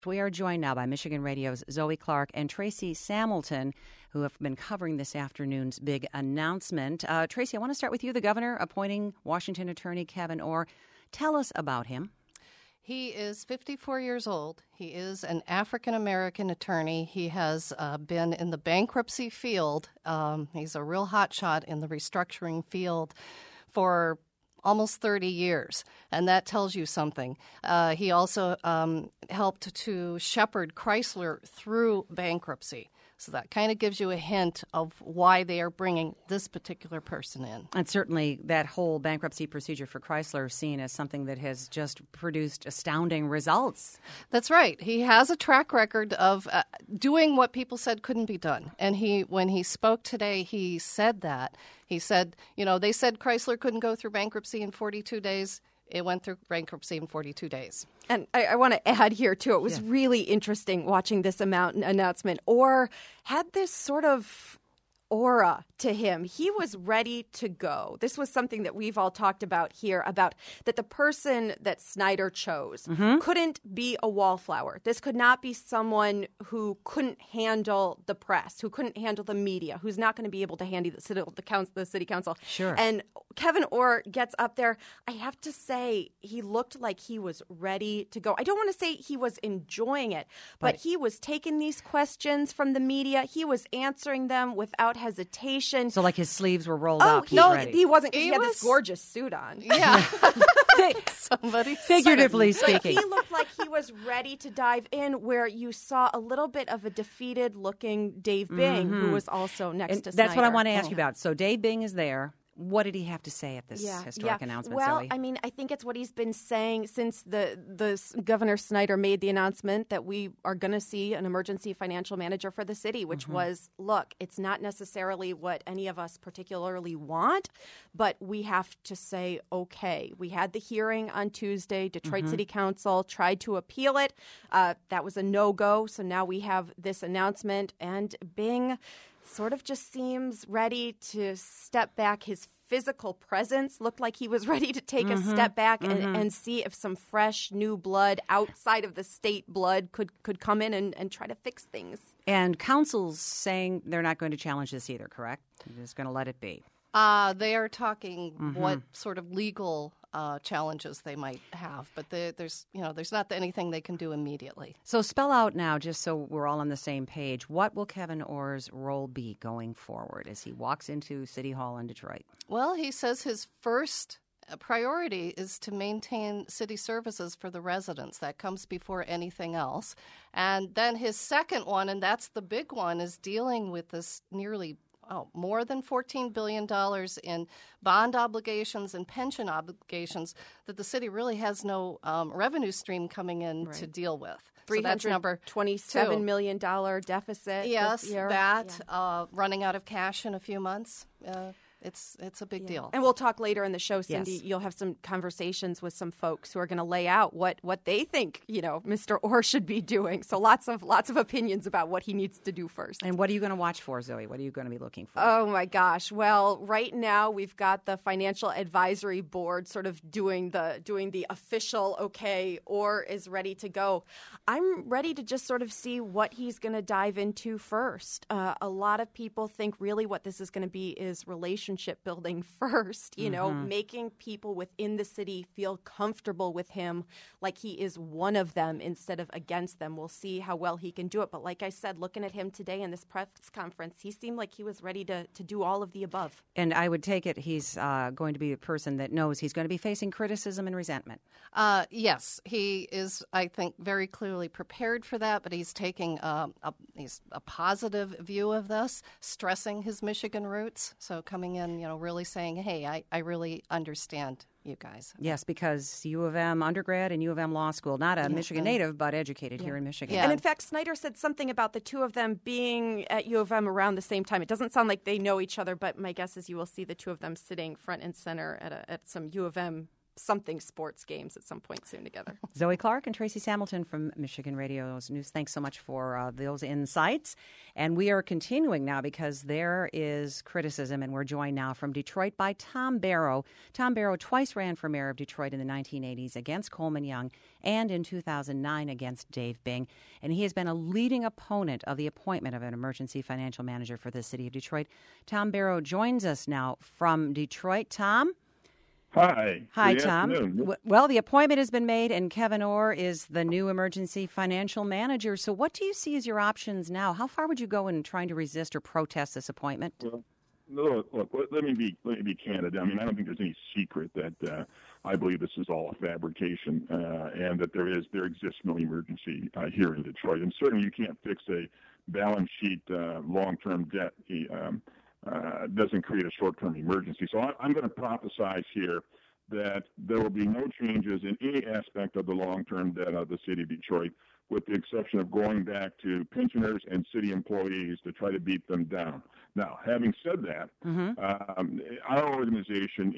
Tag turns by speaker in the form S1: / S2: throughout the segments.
S1: We are joined now by Michigan Radio's Zoe Clark and Tracy Samilton, who have been covering this afternoon's big announcement. Tracy, I want to start with you. The governor appointing Washington attorney Kevin Orr. Tell us about him.
S2: He is 54 years old. He is an African-American attorney. He has been in the bankruptcy field. He's a real hotshot in the restructuring field for almost 30 years, and that tells you something. He also helped to shepherd Chrysler through bankruptcy. So that kind of gives you a hint of why they are bringing this particular person in.
S1: And certainly that whole bankruptcy procedure for Chrysler is seen as something that has just produced astounding results.
S2: That's right. He has a track record of doing what people said couldn't be done. And when he spoke today, he said that. He said, they said Chrysler couldn't go through bankruptcy in 42 days. It went through bankruptcy in 42 days.
S3: And I want to add here, too, it was really interesting watching this announcement. Orr had this sort of aura to him. He was ready to go. This was something that we've all talked about here, about that the person that Snyder chose couldn't be a wallflower. This could not be someone who couldn't handle the press, who couldn't handle the media, who's not going to be able to handle the city council.
S1: Sure.
S3: And Kevin Orr gets up there. I have to say, he looked like he was ready to go. I don't want to say he was enjoying it, but he was taking these questions from the media. He was answering them without hesitation.
S1: So like his sleeves were rolled up. He's
S3: No,
S1: ready.
S3: he wasn't, because he had this gorgeous suit on.
S2: Yeah. Somebody
S1: figuratively speaking.
S3: He looked like he was ready to dive in, where you saw a little bit of a defeated-looking Dave Bing, who was also next to Snyder.
S1: That's what I want to ask you about. So Dave Bing is there. What did he have to say at this historic announcement,
S3: Well,
S1: Zoe?
S3: I mean, I think it's what he's been saying since the Governor Snyder made the announcement that we are going to see an emergency financial manager for the city, which was, look, it's not necessarily what any of us particularly want, but we have to say, okay. We had the hearing on Tuesday. Detroit City Council tried to appeal it. That was a no-go, so now we have this announcement, and Bing sort of just seems ready to step back. His physical presence looked like he was ready to take a step back and see if some fresh new blood outside of the state blood could come in and try to fix things.
S1: And council's saying they're not going to challenge this either, correct? They're just going to let it be.
S2: They are talking what sort of legal challenges they might have, but there's not anything they can do immediately.
S1: So spell out now, just so we're all on the same page, what will Kevin Orr's role be going forward as he walks into City Hall in Detroit?
S2: Well, he says his first priority is to maintain city services for the residents. That comes before anything else. And then his second one, and that's the big one, is dealing with this more than $14 billion in bond obligations and pension obligations that the city really has no revenue stream coming in to deal with. So that's number
S3: $27 million deficit.
S2: Yes,
S3: this year.
S2: Running out of cash in a few months. It's a big deal.
S3: And we'll talk later in the show, Cindy.
S1: Yes.
S3: You'll have some conversations with some folks who are going to lay out what they think, Mr. Orr should be doing. So lots of opinions about what he needs to do first.
S1: And what are you going to watch for, Zoe? What are you going to be looking for?
S3: Oh, my gosh. Well, right now we've got the Financial Advisory Board sort of doing the official, okay, Orr is ready to go. I'm ready to just sort of see what he's going to dive into first. A lot of people think really what this is going to be is relationship building first, making people within the city feel comfortable with him, like he is one of them instead of against them. We'll see how well he can do it. But like I said, looking at him today in this press conference, he seemed like he was ready to do all of the above.
S1: And I would take it he's going to be a person that knows he's going to be facing criticism and resentment.
S2: Yes, he is, I think, very clearly prepared for that, but he's taking a positive view of this, stressing his Michigan roots. So coming in, really saying, hey, I really understand you guys.
S1: Yes, because U of M undergrad and U of M law school, not a Michigan native, but educated here in Michigan.
S3: Yeah. And in fact, Snyder said something about the two of them being at U of M around the same time. It doesn't sound like they know each other, but my guess is you will see the two of them sitting front and center at some U of M something sports games at some point soon together.
S1: Zoe Clark and Tracy Samilton from Michigan Radio's News. Thanks so much for those insights. And we are continuing now because there is criticism, and we're joined now from Detroit by Tom Barrow. Tom Barrow twice ran for mayor of Detroit in the 1980s against Coleman Young and in 2009 against Dave Bing. And he has been a leading opponent of the appointment of an emergency financial manager for the city of Detroit. Tom Barrow joins us now from Detroit. Tom?
S4: Hi.
S1: Hi,
S4: Good
S1: Tom.
S4: afternoon.
S1: Well, the appointment has been made, and Kevin Orr is the new emergency financial manager. So what do you see as your options now? How far would you go in trying to resist or protest this appointment?
S4: Well, look, let me be candid. I mean, I don't think there's any secret that I believe this is all a fabrication and that there exists no emergency here in Detroit. And certainly you can't fix a balance sheet long-term debt. Doesn't create a short-term emergency. So I'm going to prophesize here that there will be no changes in any aspect of the long-term debt of the city of Detroit, with the exception of going back to pensioners and city employees to try to beat them down. Now, having said that, our organization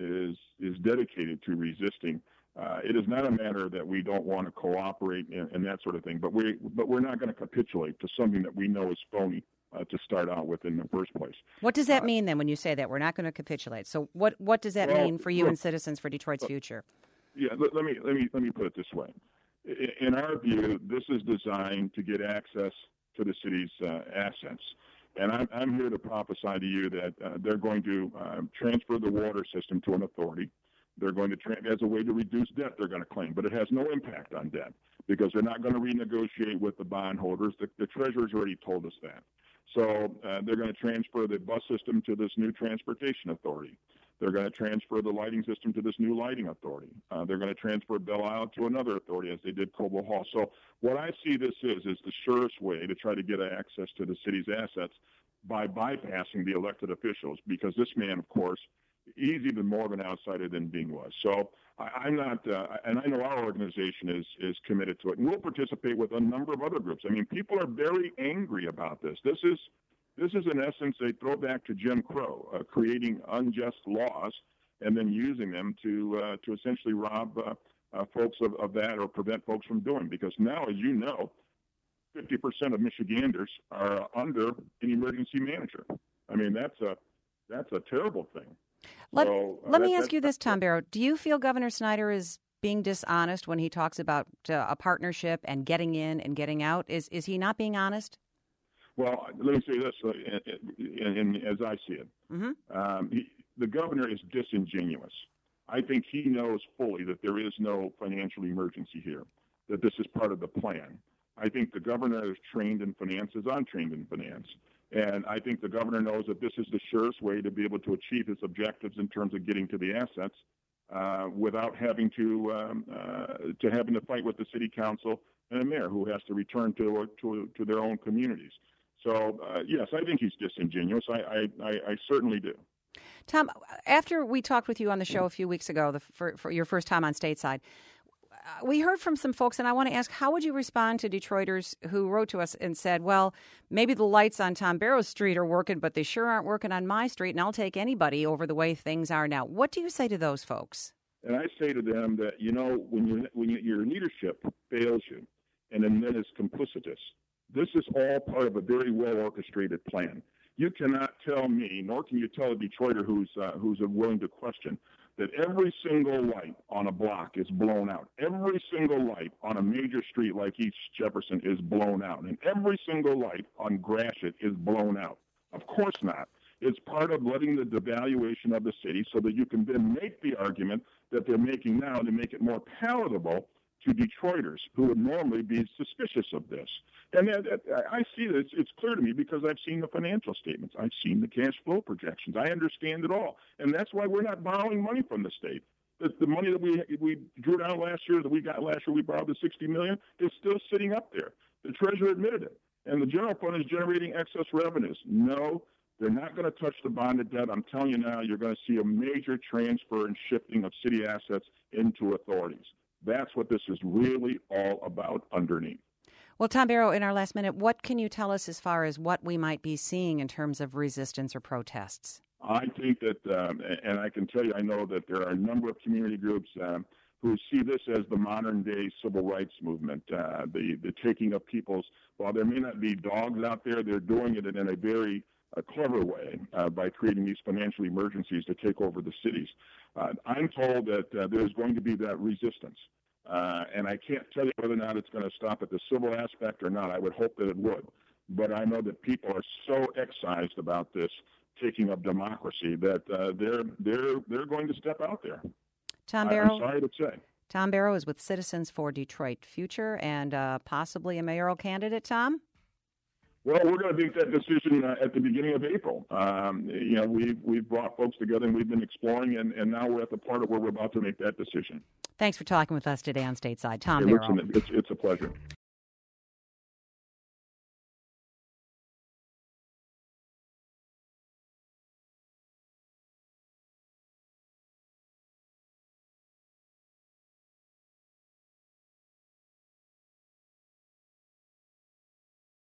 S4: is dedicated to resisting. It is not a matter that we don't want to cooperate and that sort of thing, but we're not going to capitulate to something that we know is phony to start out with in the first place.
S1: What does that mean then when you say that we're not going to capitulate? So what does that mean for you and citizens for Detroit's future?
S4: Yeah, let me put it this way. In our view, this is designed to get access to the city's assets. And I'm here to prophesy to you that they're going to transfer the water system to an authority. They're going to, as a way to reduce debt, they're going to claim. But it has no impact on debt because they're not going to renegotiate with the bondholders. The treasurer's already told us that. So they're going to transfer the bus system to this new transportation authority. They're going to transfer the lighting system to this new lighting authority. They're going to transfer Belle Isle to another authority, as they did Cobo Hall. So what I see this is the surest way to try to get access to the city's assets by bypassing the elected officials, because this man, of course, he's even more of an outsider than Bing was. So I'm not, and I know our organization is committed to it, and we'll participate with a number of other groups. I mean, people are very angry about this. This is in essence a throwback to Jim Crow, creating unjust laws and then using them to essentially rob folks of that or prevent folks from doing. Because now, as you know, 50% of Michiganders are under an emergency manager. I mean, that's a terrible thing.
S1: Let me ask you this, Tom Barrow. Do you feel Governor Snyder is being dishonest when he talks about a partnership and getting in and getting out? Is he not being honest?
S4: Well, let me say this, and as I see it, the governor is disingenuous. I think he knows fully that there is no financial emergency here, that this is part of the plan. I think the governor is trained in finance, as I'm trained in finance. And I think the governor knows that this is the surest way to be able to achieve his objectives in terms of getting to the assets without having to fight with the city council and a mayor who has to return to their own communities. So, yes, I think he's disingenuous. I certainly do.
S1: Tom, after we talked with you on the show a few weeks ago, for your first time on Stateside, we heard from some folks, and I want to ask, how would you respond to Detroiters who wrote to us and said, well, maybe the lights on Tom Barrow's street are working, but they sure aren't working on my street, and I'll take anybody over the way things are now. What do you say to those folks?
S4: And I say to them that, when your leadership fails you and then is complicitous, this is all part of a very well-orchestrated plan. You cannot tell me, nor can you tell a Detroiter who's willing to question, that every single light on a block is blown out. Every single light on a major street like East Jefferson is blown out. And every single light on Gratiot is blown out. Of course not. It's part of letting the devaluation of the city so that you can then make the argument that they're making now to make it more palatable to Detroiters who would normally be suspicious of this. And I see this. It's clear to me because I've seen the financial statements. I've seen the cash flow projections. I understand it all. And that's why we're not borrowing money from the state. The money that we drew down last year, that we got last year, we borrowed the $60 million, is still sitting up there. The treasurer admitted it. And the general fund is generating excess revenues. No, they're not going to touch the bonded debt. I'm telling you now, you're going to see a major transfer and shifting of city assets into authorities. That's what this is really all about underneath.
S1: Well, Tom Barrow, in our last minute, what can you tell us as far as what we might be seeing in terms of resistance or protests?
S4: I think that, and I can tell you, I know that there are a number of community groups who see this as the modern-day civil rights movement, the taking of people's, while there may not be dogs out there, they're doing it in a very clever way by creating these financial emergencies to take over the cities. I'm told that there's going to be that resistance. And I can't tell you whether or not it's going to stop at the civil aspect or not. I would hope that it would. But I know that people are so excised about this taking of democracy that they're going to step out there.
S1: Tom Barrow.
S4: I'm sorry to say.
S1: Tom Barrow is with Citizens for Detroit Future and possibly a mayoral candidate, Tom?
S4: Well, we're going to make that decision at the beginning of April. We've brought folks together and we've been exploring, and now we're at the part of where we're about to make that decision.
S1: Thanks for talking with us today on Stateside. Tom
S4: Hey,
S1: Barrow.
S4: listen, it's a pleasure.